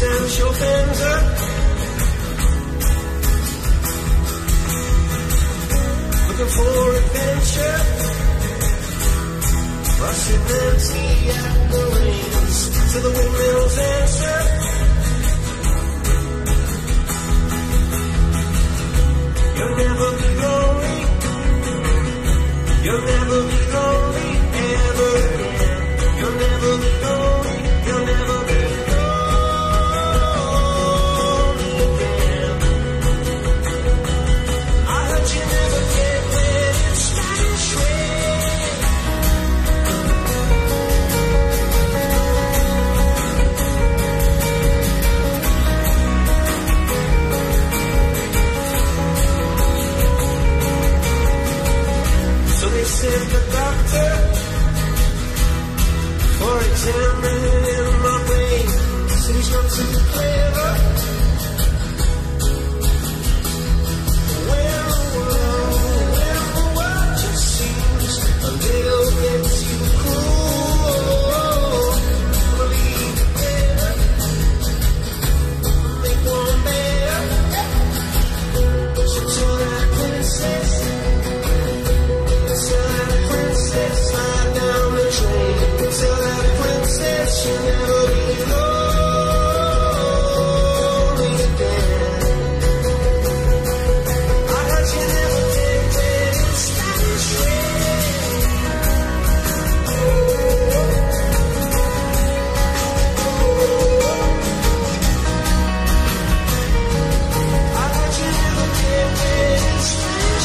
substantial fender. Looking for adventure. Rushing empty at the lanes to the windmills answer. You'll never be lonely. You'll never be lonely ever again. You'll never be lonely. You'll never be lonely again. I heard you never get when it started shredding. So they sent the doctor for examining my brain. Said he's not too clever. Well, the world just seems a little bit too cruel. Believe it better, make one better. So tell that princess, slide down the train. Tell that princess she'll never be lonely again. I heard you never did when it started shredding. I heard you never did when it started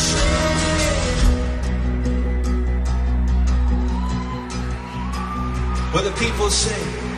shredding. What the people say.